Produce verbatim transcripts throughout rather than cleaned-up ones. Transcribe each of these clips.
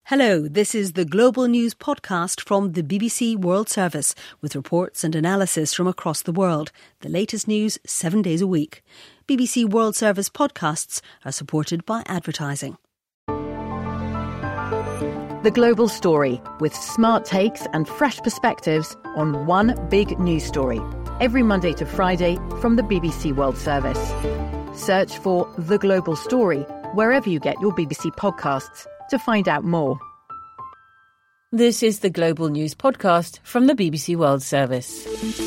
Hello, this is the Global News podcast from the B B C World Service with reports and analysis from across the world. The latest news seven days a week. B B C World Service podcasts are supported by advertising. The Global Story, with smart takes and fresh perspectives on one big news story. Every Monday to Friday from the B B C World Service. Search for The Global Story wherever you get your B B C podcasts to find out more. This is the Global News podcast from the B B C World Service.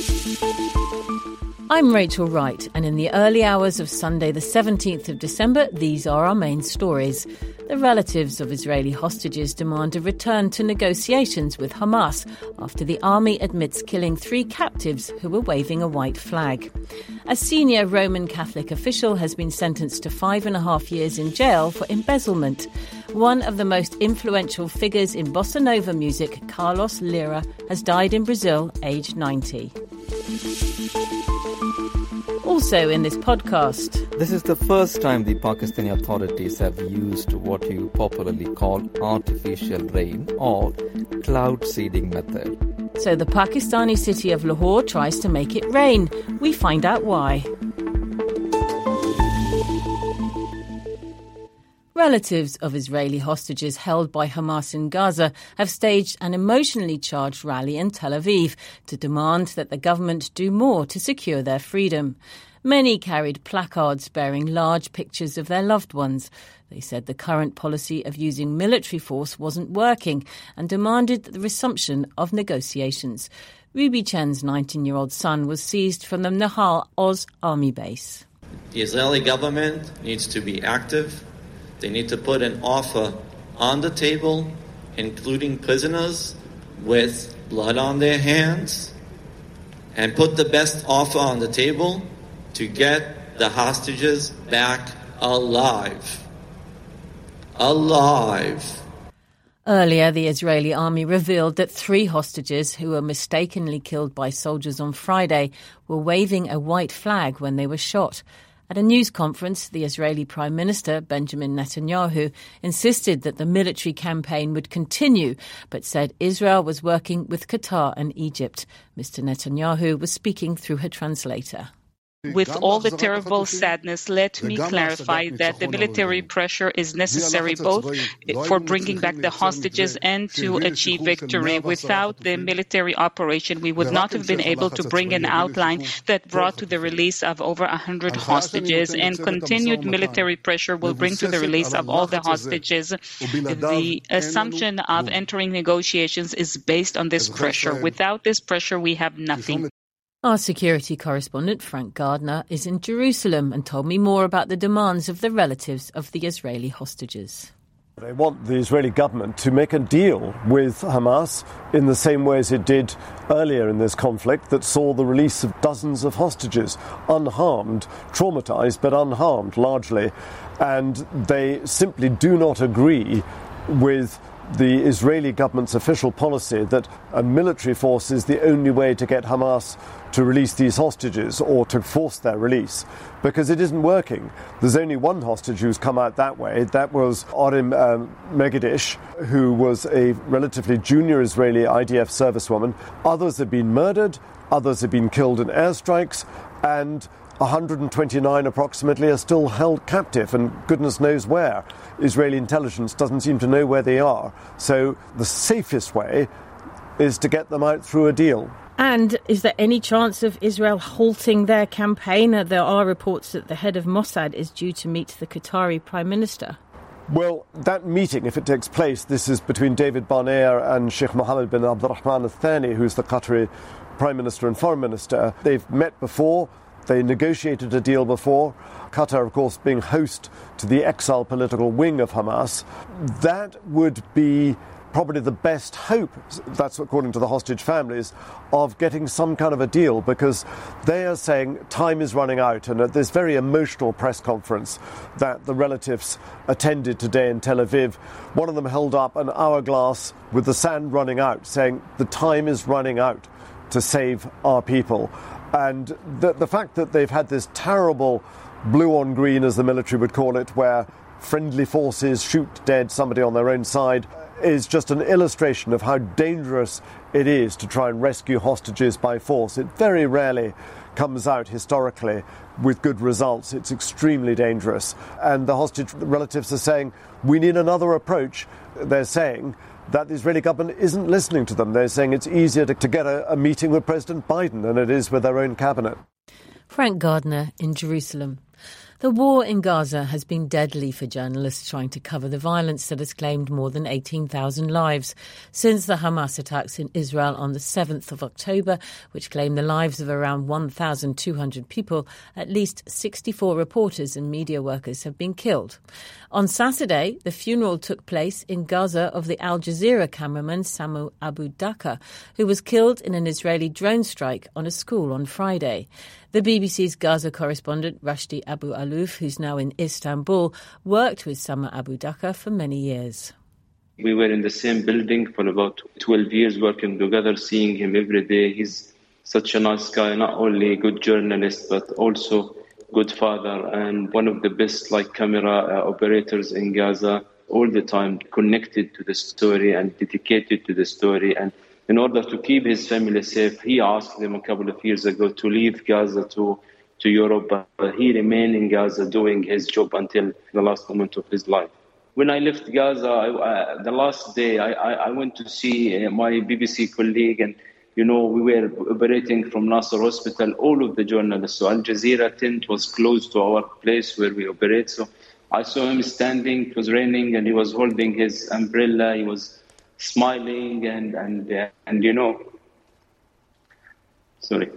I'm Rachel Wright, and in the early hours of Sunday the seventeenth of December, these are our main stories. The relatives of Israeli hostages demand a return to negotiations with Hamas after the army admits killing three captives who were waving a white flag. A senior Roman Catholic official has been sentenced to five and a half years in jail for embezzlement. One of the most influential figures in bossa nova music, Carlos Lyra, has died in Brazil, aged ninety. Also in this podcast... This is the first time the Pakistani authorities have used what you popularly call artificial rain or cloud seeding method. So the Pakistani city of Lahore tries to make it rain. We find out why. Relatives of Israeli hostages held by Hamas in Gaza have staged an emotionally charged rally in Tel Aviv to demand that the government do more to secure their freedom. Many carried placards bearing large pictures of their loved ones. They said the current policy of using military force wasn't working and demanded the resumption of negotiations. Ruby Chen's nineteen-year-old son was seized from the Nahal Oz army base. The Israeli government needs to be active. They need to put an offer on the table, including prisoners with blood on their hands, and put the best offer on the table to get the hostages back alive. Alive. Earlier, the Israeli army revealed that three hostages who were mistakenly killed by soldiers on Friday were waving a white flag when they were shot. At a news conference, the Israeli Prime Minister, Benjamin Netanyahu, insisted that the military campaign would continue, but said Israel was working with Qatar and Egypt. Mister Netanyahu was speaking through her translator. With all the terrible sadness, let me clarify that the military pressure is necessary both for bringing back the hostages and to achieve victory. Without the military operation, we would not have been able to bring an outline that brought to the release of over one hundred hostages, and continued military pressure will bring to the release of all the hostages. The assumption of entering negotiations is based on this pressure. Without this pressure, we have nothing. Our security correspondent, Frank Gardner, is in Jerusalem and told me more about the demands of the relatives of the Israeli hostages. They want the Israeli government to make a deal with Hamas in the same way as it did earlier in this conflict that saw the release of dozens of hostages, unharmed, traumatized, but unharmed largely. And they simply do not agree with the Israeli government's official policy that a military force is the only way to get Hamas to release these hostages or to force their release, because it isn't working. There's only one hostage who's come out that way. That was Orim um, Megiddish, who was a relatively junior Israeli I D F servicewoman. Others have been murdered, others have been killed in airstrikes, and one hundred twenty-nine approximately are still held captive, and goodness knows where. Israeli intelligence doesn't seem to know where they are. So the safest way is to get them out through a deal. And is there any chance of Israel halting their campaign? There are reports that the head of Mossad is due to meet the Qatari Prime Minister. Well, that meeting, if it takes place, this is between David Barnea and Sheikh Mohammed bin Abdulrahman Al Thani, who's the Qatari Prime Minister and Foreign Minister. They've met before. They negotiated a deal before. Qatar, of course, being host to the exile political wing of Hamas. That would be probably the best hope, that's according to the hostage families, of getting some kind of a deal, because they are saying time is running out. And at this very emotional press conference that the relatives attended today in Tel Aviv, one of them held up an hourglass with the sand running out, saying the time is running out to save our people. And the, the fact that they've had this terrible blue on green, as the military would call it, where friendly forces shoot dead somebody on their own side, is just an illustration of how dangerous it is to try and rescue hostages by force. It very rarely comes out historically with good results. It's extremely dangerous. And the hostage relatives are saying, we need another approach. They're saying that the Israeli government isn't listening to them. They're saying it's easier to, to get a, a meeting with President Biden than it is with their own cabinet. Frank Gardner in Jerusalem. The war in Gaza has been deadly for journalists trying to cover the violence that has claimed more than eighteen thousand lives since the Hamas attacks in Israel on the seventh of October, which claimed the lives of around one thousand two hundred people. At least sixty-four reporters and media workers have been killed. On Saturday, the funeral took place in Gaza of the Al Jazeera cameraman Samu Abu Daqqa, who was killed in an Israeli drone strike on a school on Friday. The B B C's Gaza correspondent Rushdie Abu-Alouf, who's now in Istanbul, worked with Samu Abu Daqqa for many years. We were in the same building for about twelve years, working together, seeing him every day. He's such a nice guy, not only a good journalist, but also good father and one of the best like camera uh, operators in Gaza, all the time connected to the story and dedicated to the story. And in order to keep his family safe, he asked them a couple of years ago to leave Gaza to, to Europe, but he remained in Gaza doing his job until the last moment of his life. When I left Gaza, I, uh, the last day, I, I, I went to see uh, my B B C colleague, and, you know, we were operating from Nasser Hospital, all of the journalists. So Al Jazeera tent was close to our place where we operate. So I saw him standing, it was raining, and he was holding his umbrella. He was smiling and, and, uh, and you know, sorry,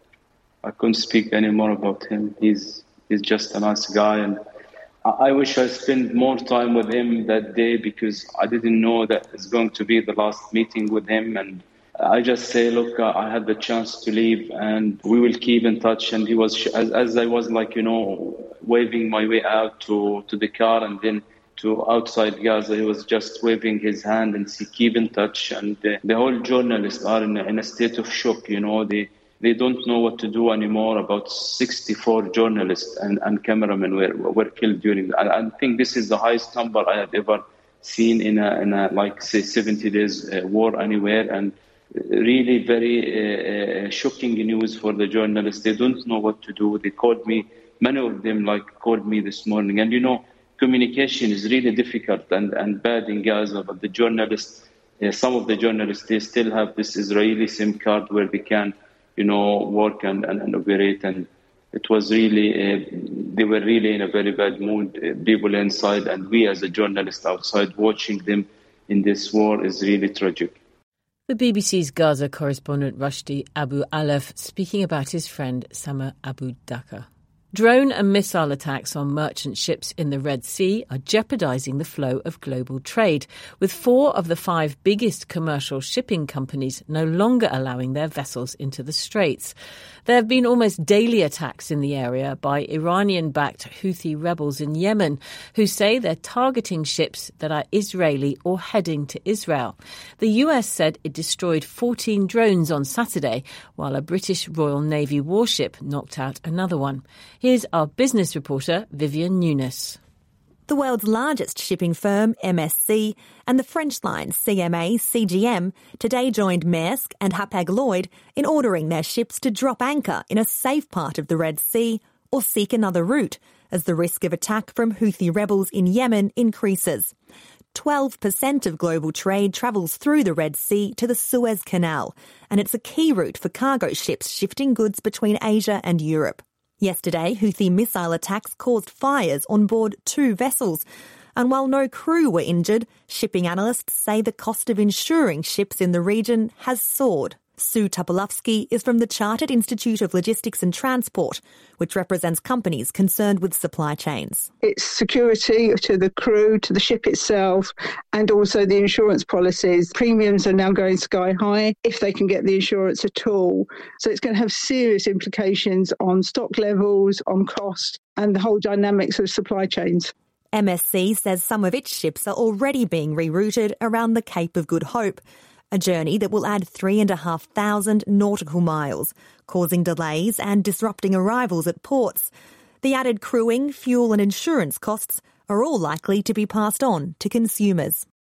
I couldn't speak anymore about him. He's, he's just a nice guy. And I, I wish I spent more time with him that day, because I didn't know that it's going to be the last meeting with him. And I just say, look, uh, I had the chance to leave and we will keep in touch. And he was, as, as I was like, you know, waving my way out to, to the car and then to outside Gaza, he was just waving his hand and say, keep in touch. And uh, the whole journalists are in a, in a state of shock. You know, they, they don't know what to do anymore. About sixty-four journalists and, and cameramen were, were killed during, I, I think this is the highest number I have ever seen in a, in a like, say, seventy days uh, war anywhere. And really very uh, shocking news for the journalists. They don't know what to do. They called me, many of them like called me this morning. And, you know, communication is really difficult and, and bad in Gaza, but the journalists, uh, some of the journalists, they still have this Israeli SIM card where they can, you know, work and, and, and operate. And it was really, uh, they were really in a very bad mood, uh, people inside, and we as a journalist outside watching them in this war is really tragic. The B B C's Gaza correspondent Rushdie Abu-Alouf speaking about his friend Samu Abu Daqqa. Drone and missile attacks on merchant ships in the Red Sea are jeopardizing the flow of global trade, with four of the five biggest commercial shipping companies no longer allowing their vessels into the Straits. There have been almost daily attacks in the area by Iranian-backed Houthi rebels in Yemen, who say they're targeting ships that are Israeli or heading to Israel. The U S said it destroyed fourteen drones on Saturday, while a British Royal Navy warship knocked out another one. Here's our business reporter, Vivian Nunes. The world's largest shipping firm, M S C, and the French line C M A C G M today joined Maersk and Hapag-Lloyd in ordering their ships to drop anchor in a safe part of the Red Sea or seek another route, as the risk of attack from Houthi rebels in Yemen increases. twelve percent of global trade travels through the Red Sea to the Suez Canal, and it's a key route for cargo ships shifting goods between Asia and Europe. Yesterday, Houthi missile attacks caused fires on board two vessels. And while no crew were injured, shipping analysts say the cost of insuring ships in the region has soared. Sue Topolovsky is from the Chartered Institute of Logistics and Transport, which represents companies concerned with supply chains. It's security to the crew, to the ship itself, and also the insurance policies. Premiums are now going sky high if they can get the insurance at all. So it's going to have serious implications on stock levels, on cost, and the whole dynamics of supply chains. M S C says some of its ships are already being rerouted around the Cape of Good Hope, a journey that will add three and a half thousand nautical miles, causing delays and disrupting arrivals at ports. The added crewing, fuel and insurance costs are all likely to be passed on to consumers.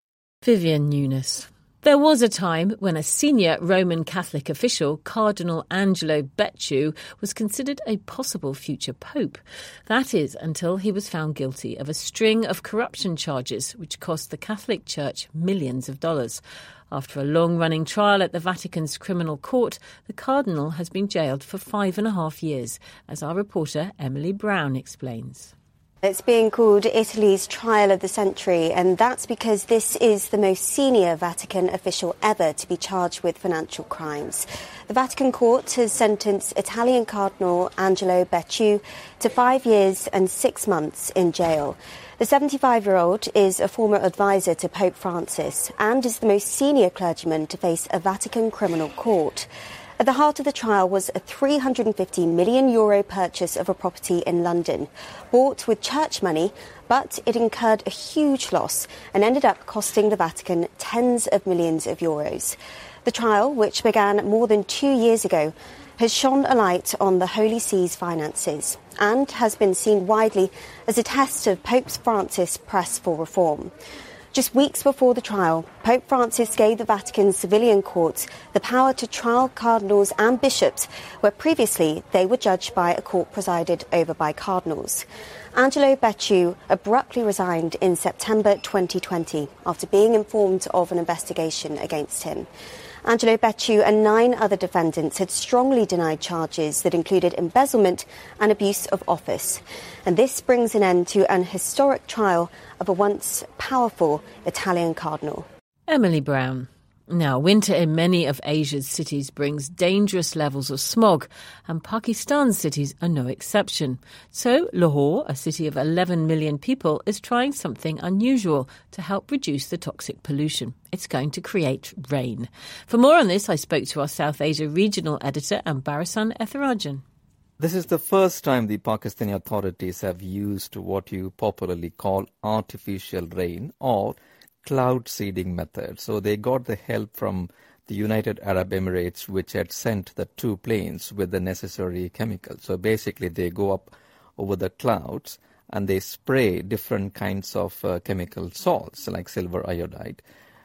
Vivian Nunes. There was a time when a senior Roman Catholic official, Cardinal Angelo Becciu, was considered a possible future pope. That is, until he was found guilty of a string of corruption charges which cost the Catholic Church millions of dollars. After a long-running trial at the Vatican's criminal court, the Cardinal has been jailed for five and a half years, as our reporter Emily Brown explains. It's being called Italy's trial of the century, and that's because this is the most senior Vatican official ever to be charged with financial crimes. The Vatican court has sentenced Italian Cardinal Angelo Becciu to five years and six months in jail. The seventy-five-year-old is a former advisor to Pope Francis and is the most senior clergyman to face a Vatican criminal court. At the heart of the trial was a three hundred fifty million euro purchase of a property in London, bought with church money, but it incurred a huge loss and ended up costing the Vatican tens of millions of euros. The trial, which began more than two years ago, has shone a light on the Holy See's finances and has been seen widely as a test of Pope Francis' press for reform. Just weeks before the trial, Pope Francis gave the Vatican's civilian courts the power to trial cardinals and bishops, where previously they were judged by a court presided over by cardinals. Angelo Becciu abruptly resigned in September twenty twenty after being informed of an investigation against him. Angelo Becciu and nine other defendants had strongly denied charges that included embezzlement and abuse of office. And this brings an end to an historic trial of a once powerful Italian cardinal. Emily Brown. Now, winter in many of Asia's cities brings dangerous levels of smog, and Pakistan's cities are no exception. So, Lahore, a city of eleven million people, is trying something unusual to help reduce the toxic pollution. It's going to create rain. For more on this, I spoke to our South Asia regional editor, Ambarasan Ethirajan. This is the first time the Pakistani authorities have used what you popularly call artificial rain or cloud seeding method. So they got the help from the United Arab Emirates, which had sent the two planes with the necessary chemicals. So basically they go up over the clouds and they spray different kinds of uh, chemical salts like silver iodide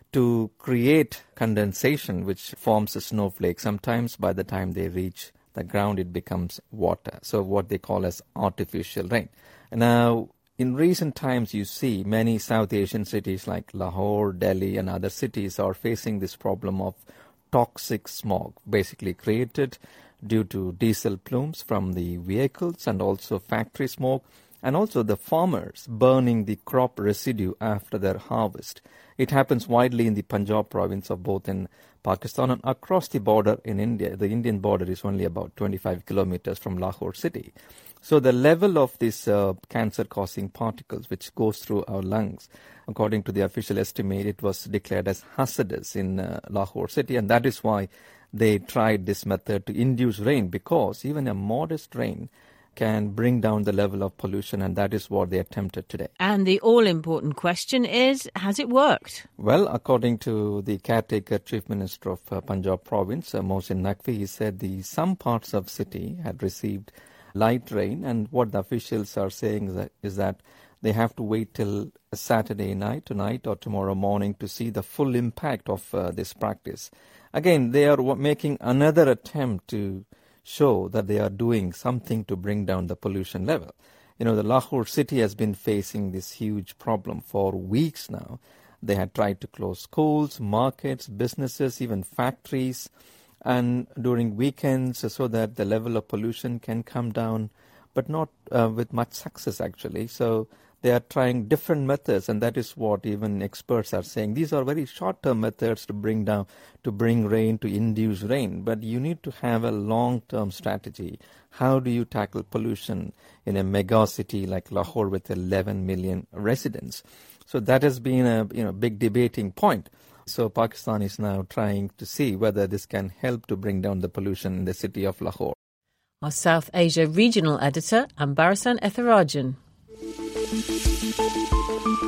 to create condensation which forms a snowflake. Sometimes by the time they reach the ground it becomes water. So what they call as artificial rain. Now, in recent times, you see many South Asian cities like Lahore, Delhi and other cities are facing this problem of toxic smog, basically created due to diesel plumes from the vehicles and also factory smoke, and also the farmers burning the crop residue after their harvest. It happens widely in the Punjab province of both in Pakistan and across the border in India. The Indian border is only about twenty-five kilometers from Lahore city. So the level of these uh, cancer-causing particles which goes through our lungs, according to the official estimate, it was declared as hazardous in uh, Lahore city, and that is why they tried this method to induce rain, because even a modest rain can bring down the level of pollution, and that is what they attempted today. And the all-important question is, has it worked? Well, according to the caretaker Chief Minister of uh, Punjab province, uh, Mohsin Naqvi, he said the some parts of city had received light rain, and what the officials are saying is that, is that they have to wait till Saturday night, tonight or tomorrow morning to see the full impact of uh, this practice. Again, they are making another attempt to show that they are doing something to bring down the pollution level. You know, the Lahore city has been facing this huge problem for weeks now. They had tried to close schools, markets, businesses, even factories, and during weekends so that the level of pollution can come down, but not uh, with much success actually. So they are trying different methods, and that is what even experts are saying. These are very short-term methods to bring down, to bring rain, to induce rain, but you need to have a long-term strategy. How do you tackle pollution in a mega city like Lahore with eleven million residents? So that has been a you know big debating point. So Pakistan is now trying to see whether this can help to bring down the pollution in the city of Lahore. Our South Asia regional editor, Ambarasan Ethirajan.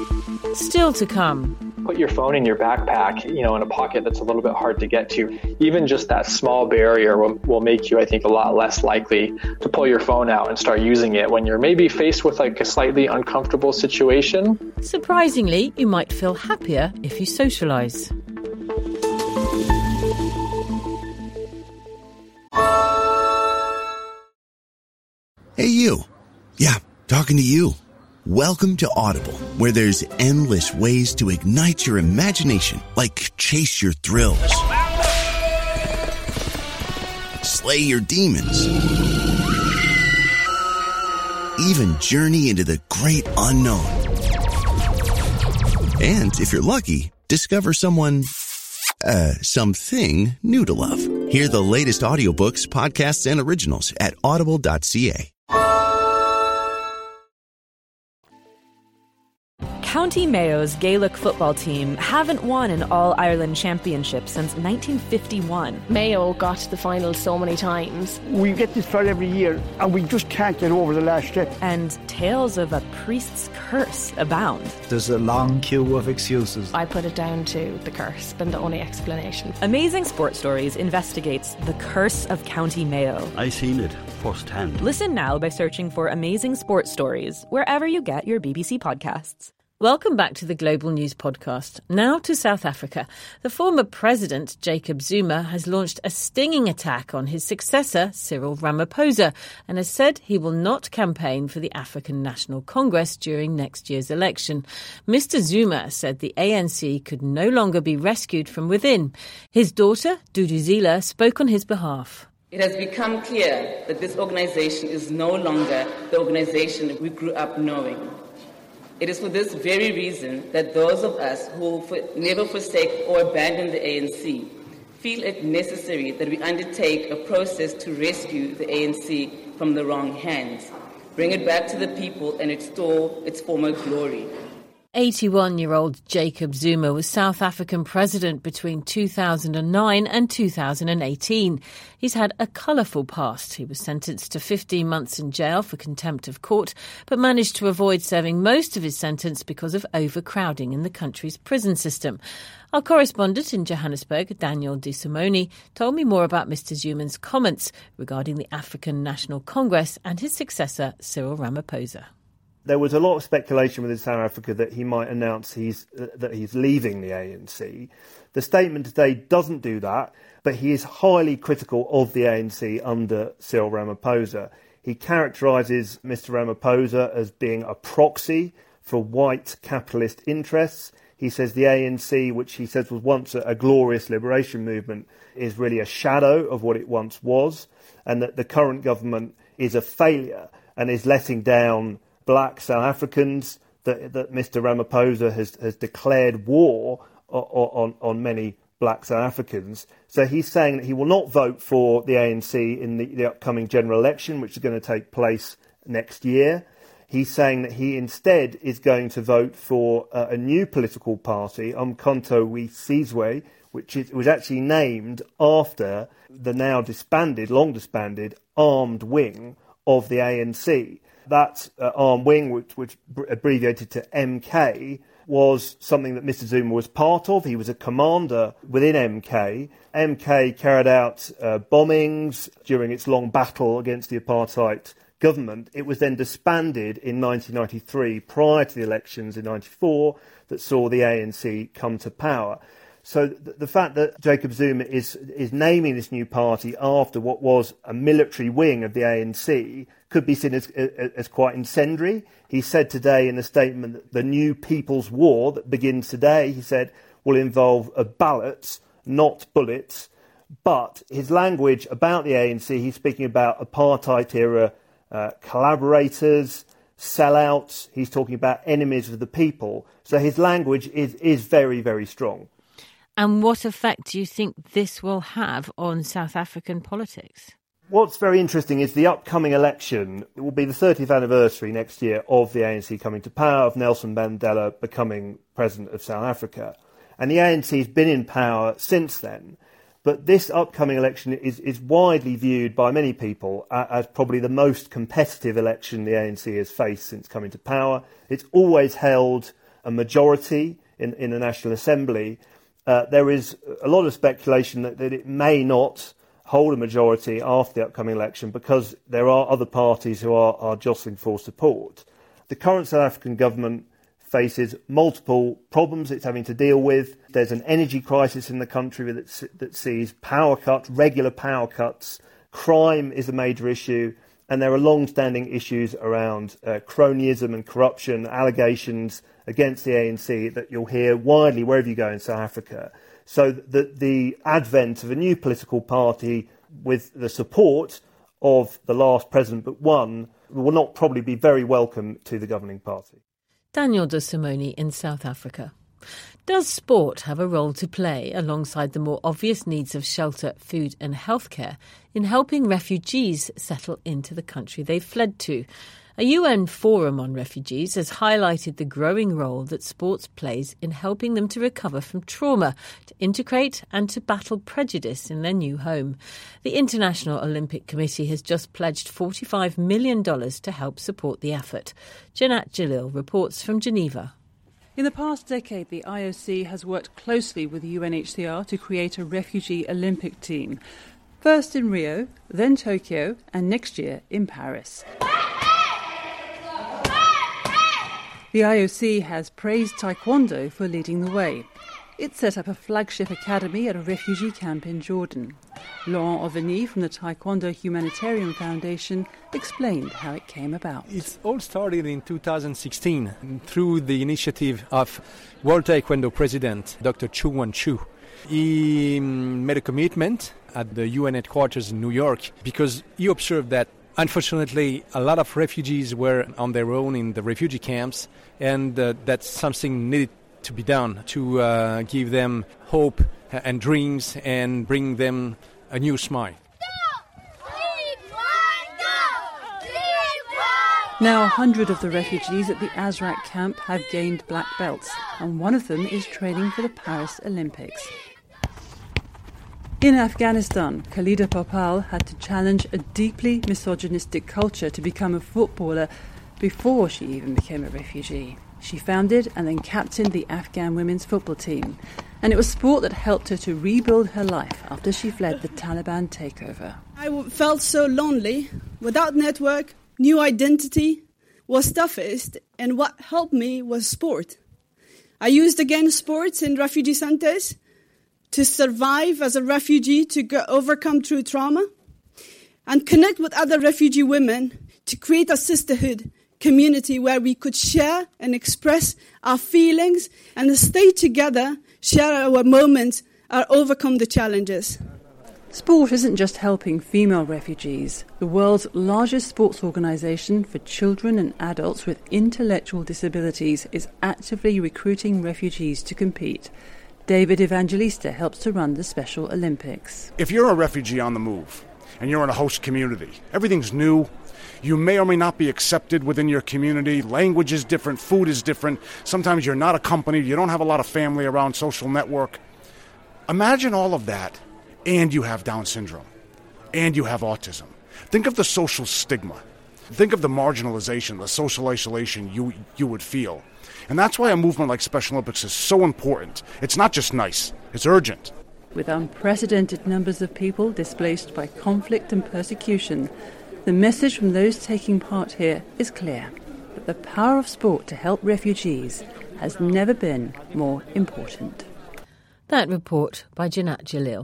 Still to come. Put your phone in your backpack, you know, in a pocket that's a little bit hard to get to. Even just that small barrier will, will make you, I think, a lot less likely to pull your phone out and start using it when you're maybe faced with like a slightly uncomfortable situation. Surprisingly, you might feel happier if you socialise. Hey, you. Yeah, talking to you. Welcome to Audible, where there's endless ways to ignite your imagination, like chase your thrills, slay your demons, even journey into the great unknown. And if you're lucky, discover someone, uh, something new to love. Hear the latest audiobooks, podcasts, and originals at audible dot c a. County Mayo's Gaelic football team haven't won an All-Ireland championship since nineteen fifty-one. Mayo got to the final so many times. We get this far every year and we just can't get over the last step. And tales of a priest's curse abound. There's a long queue of excuses. I put it down to the curse, been the only explanation. Amazing Sport Stories investigates the curse of County Mayo. I seen it firsthand. Listen now by searching for Amazing Sport Stories wherever you get your B B C podcasts. Welcome back to the Global News Podcast. Now to South Africa. The former president, Jacob Zuma, has launched a stinging attack on his successor, Cyril Ramaphosa, and has said he will not campaign for the African National Congress during next year's election. Mister Zuma said the A N C could no longer be rescued from within. His daughter, Duduzile, spoke on his behalf. It has become clear that this organisation is no longer the organisation we grew up knowing. It is for this very reason that those of us who never forsake or abandon the A N C feel it necessary that we undertake a process to rescue the A N C from the wrong hands, bring it back to the people and restore its former glory. eighty-one-year-old Jacob Zuma was South African president between two thousand nine and two thousand eighteen. He's had a colourful past. He was sentenced to fifteen months in jail for contempt of court, but managed to avoid serving most of his sentence because of overcrowding in the country's prison system. Our correspondent in Johannesburg, Daniel De Simone, told me more about Mister Zuma's comments regarding the African National Congress and his successor, Cyril Ramaphosa. There was a lot of speculation within South Africa that he might announce he's uh, that he's leaving the A N C. The statement today doesn't do that, but he is highly critical of the A N C under Cyril Ramaphosa. He characterises Mister Ramaphosa as being a proxy for white capitalist interests. He says the A N C, which he says was once a, a glorious liberation movement, is really a shadow of what it once was, and that the current government is a failure and is letting down black South Africans, that, that Mister Ramaphosa has, has declared war on, on, on many black South Africans. So he's saying that he will not vote for the A N C in the, the upcoming general election, which is going to take place next year. He's saying that he instead is going to vote for uh, a new political party, Umkhonto we Sizwe, which is, was actually named after the now disbanded, long disbanded, armed wing of the A N C. That uh, armed wing, which, which abbreviated to M K, was something that Mister Zuma was part of. He was a commander within M K. M K carried out uh, bombings during its long battle against the apartheid government. It was then disbanded in nineteen ninety-three, prior to the elections in ninety-four, that saw the A N C come to power. So th- the fact that Jacob Zuma is is naming this new party after what was a military wing of the A N C could be seen as, as, as quite incendiary. He said today in a statement that the new People's War that begins today, he said, will involve a ballots, not bullets. But his language about the A N C, he's speaking about apartheid-era uh, collaborators, sellouts. He's talking about enemies of the people. So his language is, is very, very strong. And what effect do you think this will have on South African politics? What's very interesting is the upcoming election. It will be the thirtieth anniversary next year of the A N C coming to power, of Nelson Mandela becoming president of South Africa. And the A N C has been in power since then. But this upcoming election is, is widely viewed by many people as probably the most competitive election the A N C has faced since coming to power. It's always held a majority in, in the National Assembly, uh, there is a lot of speculation that, that it may not hold a majority after the upcoming election because there are other parties who are, are jostling for support. The current South African government faces multiple problems it's having to deal with. There's an energy crisis in the country that, that sees power cuts, regular power cuts. Crime is a major issue, and there are long-standing issues around uh, cronyism and corruption, allegations against the A N C that you'll hear widely wherever you go in South Africa. So the, the advent of a new political party with the support of the last president but one will not probably be very welcome to the governing party. Daniel de Simone in South Africa. Does sport have a role to play, alongside the more obvious needs of shelter, food and healthcare, in helping refugees settle into the country they've fled to? A U N forum on refugees has highlighted the growing role that sports plays in helping them to recover from trauma, to integrate and to battle prejudice in their new home. The International Olympic Committee has just pledged forty-five million dollars to help support the effort. Janat Jalil reports from Geneva. In the past decade, the I O C has worked closely with the U N H C R to create a refugee Olympic team. First in Rio, then Tokyo, and next year in Paris. The I O C has praised Taekwondo for leading the way. It set up a flagship academy at a refugee camp in Jordan. Laurent Oveny from the Taekwondo Humanitarian Foundation explained how it came about. It all started in two thousand sixteen through the initiative of World Taekwondo President Doctor Chu Wan-chu. He made a commitment at the U N headquarters in New York because he observed that unfortunately, a lot of refugees were on their own in the refugee camps, and uh, that something needed to be done to uh, give them hope and dreams and bring them a new smile. Now, a hundred of the refugees at the Azraq camp have gained black belts, and one of them is training for the Paris Olympics. In Afghanistan, Khalida Popal had to challenge a deeply misogynistic culture to become a footballer before she even became a refugee. She founded and then captained the Afghan women's football team, and it was sport that helped her to rebuild her life after she fled the Taliban takeover. I felt so lonely, without network, new identity was toughest, and what helped me was sport. I used again sports in refugee centers to survive as a refugee, to go, overcome true trauma, and connect with other refugee women to create a sisterhood community where we could share and express our feelings and stay together, share our moments, and overcome the challenges. Sport isn't just helping female refugees. The world's largest sports organisation for children and adults with intellectual disabilities is actively recruiting refugees to compete. David Evangelista helps to run the Special Olympics. If you're a refugee on the move and you're in a host community, everything's new. You may or may not be accepted within your community. Language is different, food is different. Sometimes you're not accompanied. You don't have a lot of family around, social network. Imagine all of that, and you have Down syndrome, and you have autism. Think of the social stigma. Think of the marginalization, the social isolation you you would feel. And that's why a movement like Special Olympics is so important. It's not just nice, it's urgent. With unprecedented numbers of people displaced by conflict and persecution, the message from those taking part here is clear, that the power of sport to help refugees has never been more important. That report by Janat Jalil.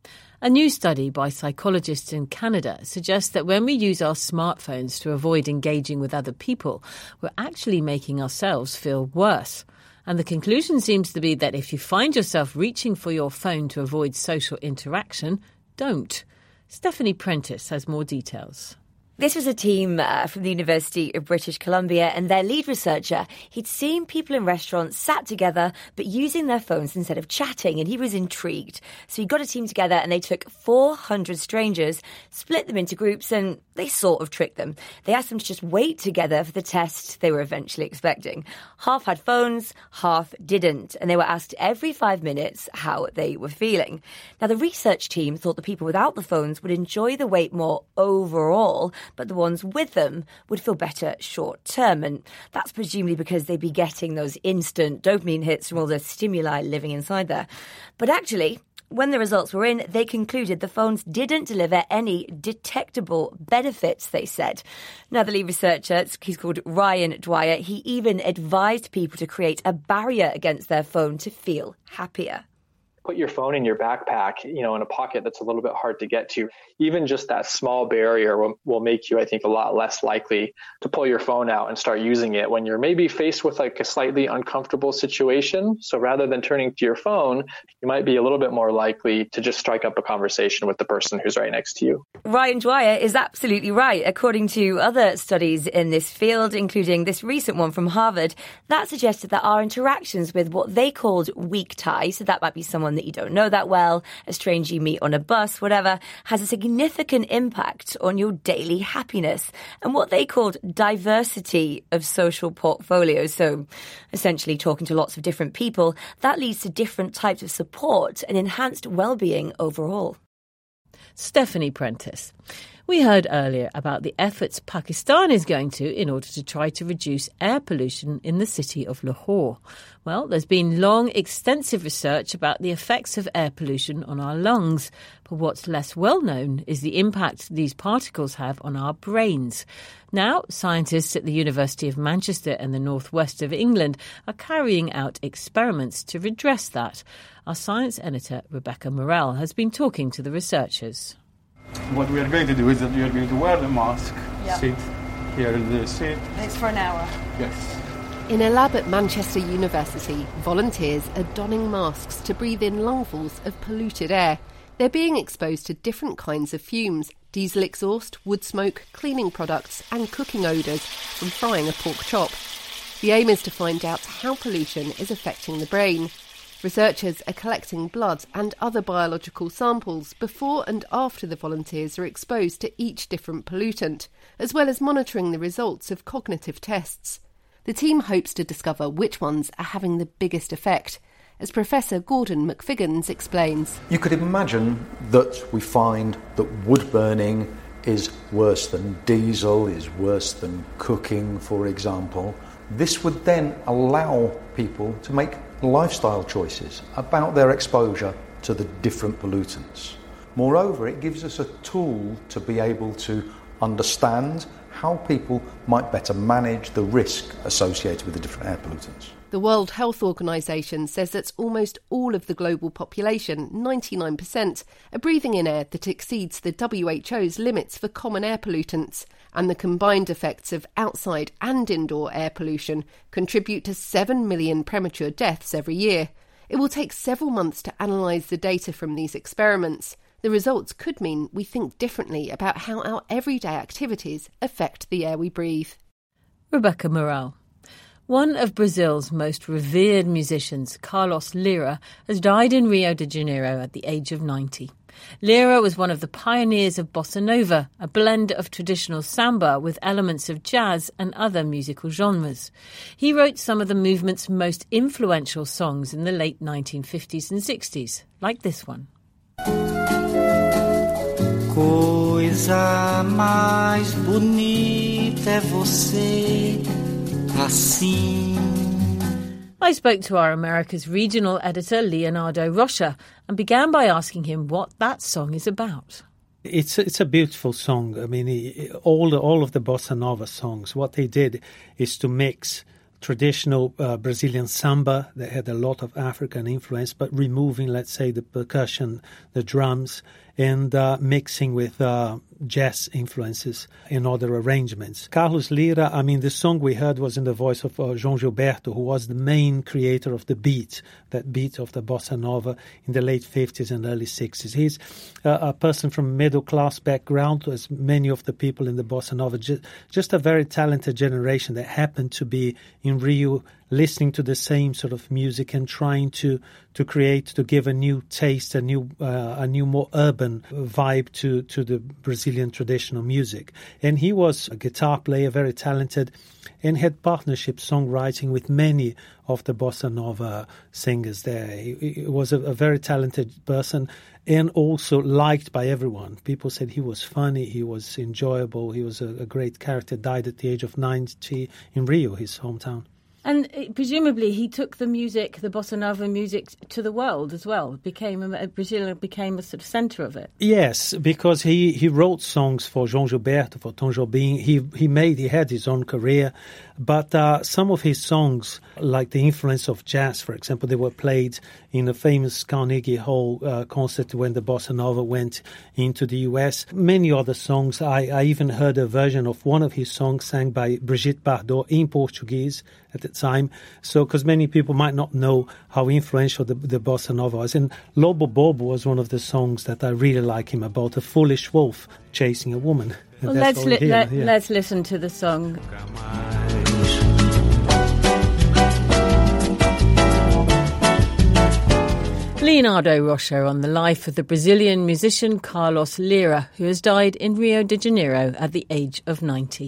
A new study by psychologists in Canada suggests that when we use our smartphones to avoid engaging with other people, we're actually making ourselves feel worse. And the conclusion seems to be that if you find yourself reaching for your phone to avoid social interaction, don't. Stephanie Prentice has more details. This was a team uh, from the University of British Columbia, and their lead researcher, he'd seen people in restaurants sat together but using their phones instead of chatting, and he was intrigued. So he got a team together and they took four hundred strangers, split them into groups, and they sort of tricked them. They asked them to just wait together for the test they were eventually expecting. Half had phones, half didn't, and they were asked every five minutes how they were feeling. Now, the research team thought the people without the phones would enjoy the wait more overall, but the ones with them would feel better short term. And that's presumably because they'd be getting those instant dopamine hits from all the stimuli living inside there. But actually, when the results were in, they concluded the phones didn't deliver any detectable benefits, they said. Now, the lead researcher, he's called Ryan Dwyer, he even advised people to create a barrier against their phone to feel happier. Put your phone in your backpack, you know, in a pocket that's a little bit hard to get to. Even just that small barrier will, will make you, I think, a lot less likely to pull your phone out and start using it when you're maybe faced with like a slightly uncomfortable situation. So rather than turning to your phone, you might be a little bit more likely to just strike up a conversation with the person who's right next to you. Ryan Dwyer is absolutely right. According to other studies in this field, including this recent one from Harvard, that suggested that our interactions with what they called weak ties, so that might be someone that you don't know that well, a stranger you meet on a bus, whatever, has a significant impact on your daily happiness and what they called diversity of social portfolios. So essentially talking to lots of different people, that leads to different types of support and enhanced well-being overall. Stephanie Prentice. We heard earlier about the efforts Pakistan is going to in order to try to reduce air pollution in the city of Lahore. Well, there's been long, extensive research about the effects of air pollution on our lungs. But what's less well known is the impact these particles have on our brains. Now, scientists at the University of Manchester and the northwest of England are carrying out experiments to redress that. Our science editor, Rebecca Morrell, has been talking to the researchers. What we are going to do is that we are going to wear the mask, yep. sit here in the seat. It's for an hour. Yes. In a lab at Manchester University, volunteers are donning masks to breathe in lungfuls of polluted air. They're being exposed to different kinds of fumes, diesel exhaust, wood smoke, cleaning products and cooking odours from frying a pork chop. The aim is to find out how pollution is affecting the brain. Researchers are collecting blood and other biological samples before and after the volunteers are exposed to each different pollutant, as well as monitoring the results of cognitive tests. The team hopes to discover which ones are having the biggest effect, as Professor Gordon McFiggins explains. You could imagine that we find that wood burning is worse than diesel, is worse than cooking, for example. This would then allow people to make lifestyle choices about their exposure to the different pollutants. Moreover, it gives us a tool to be able to understand how people might better manage the risk associated with the different air pollutants. The World Health Organization says that almost all of the global population, ninety-nine percent, are breathing in air that exceeds the W H O's limits for common air pollutants, and the combined effects of outside and indoor air pollution contribute to seven million premature deaths every year. It will take several months to analyse the data from these experiments. The results could mean we think differently about how our everyday activities affect the air we breathe. Rebecca Morrell. One of Brazil's most revered musicians, Carlos Lyra, has died in Rio de Janeiro at the age of ninety. Lyra was one of the pioneers of bossa nova, a blend of traditional samba with elements of jazz and other musical genres. He wrote some of the movement's most influential songs in the late nineteen fifties and sixties, like this one. Coisa mais bonita é você assim. I spoke to our America's regional editor, Leonardo Rocha, and began by asking him what that song is about. It's it's a beautiful song. I mean, all the, all of the bossa nova songs, what they did is to mix traditional uh, Brazilian samba that had a lot of African influence, but removing, let's say, the percussion, the drums, and uh, mixing with uh, jazz influences in other arrangements. Carlos Lyra, I mean, the song we heard was in the voice of uh, João Gilberto, who was the main creator of the beat, that beat of the bossa nova in the late fifties and early sixties. He's uh, a person from middle-class background, as many of the people in the bossa nova, just, just a very talented generation that happened to be in Rio listening to the same sort of music and trying to to create, to give a new taste, a new uh, a new more urban vibe to to the Brazilian traditional music. And he was a guitar player, very talented, and had partnership songwriting with many of the bossa nova singers there. He, he was a, a very talented person and also liked by everyone. People said he was funny, he was enjoyable, he was a, a great character. Died at the age of ninety in Rio, his hometown. And uh, presumably he took the music, the bossa nova music, to the world as well. Became a, Brazil became a sort of centre of it. Yes, because he, he wrote songs for João Gilberto, for Tom Jobim. He he made he had his own career, but uh, some of his songs, like the influence of jazz, for example, they were played in a famous Carnegie Hall uh, concert when the bossa nova went into the U S. Many other songs. I, I even heard a version of one of his songs sang by Brigitte Bardot in Portuguese at the time. So, because many people might not know how influential the, the bossa nova was. And Lobo Bobo was one of the songs that I really like him about, a foolish wolf chasing a woman. Well, let's, li- here, let, yeah. let's listen to the song. Leonardo Rocha on the life of the Brazilian musician Carlos Lyra, who has died in Rio de Janeiro at the age of ninety.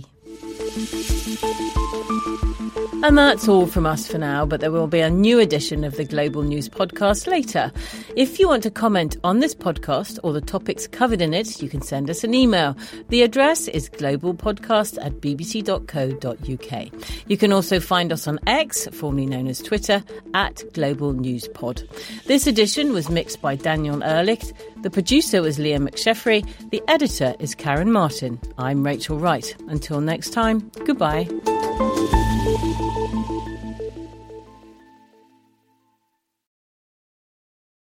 And that's all from us for now, but there will be a new edition of the Global News podcast later. If you want to comment on this podcast or the topics covered in it, you can send us an email. The address is globalpodcast at bbc.co.uk. You can also find us on X, formerly known as Twitter, at Global News Pod. This edition was mixed by Daniel Ehrlich. The producer was Liam McSheffrey. The editor is Karen Martin. I'm Rachel Wright. Until next time, goodbye.